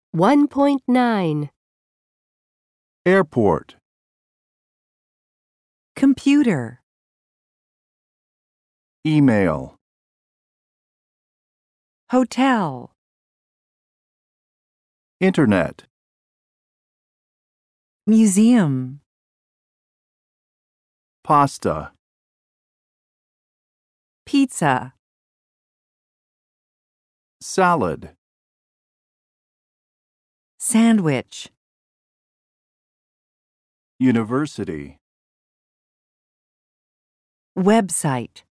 1.9 Airport. Computer. Email. Hotel. Internet. Museum. Pasta. Pizza. Salad. Sandwich. University. Website.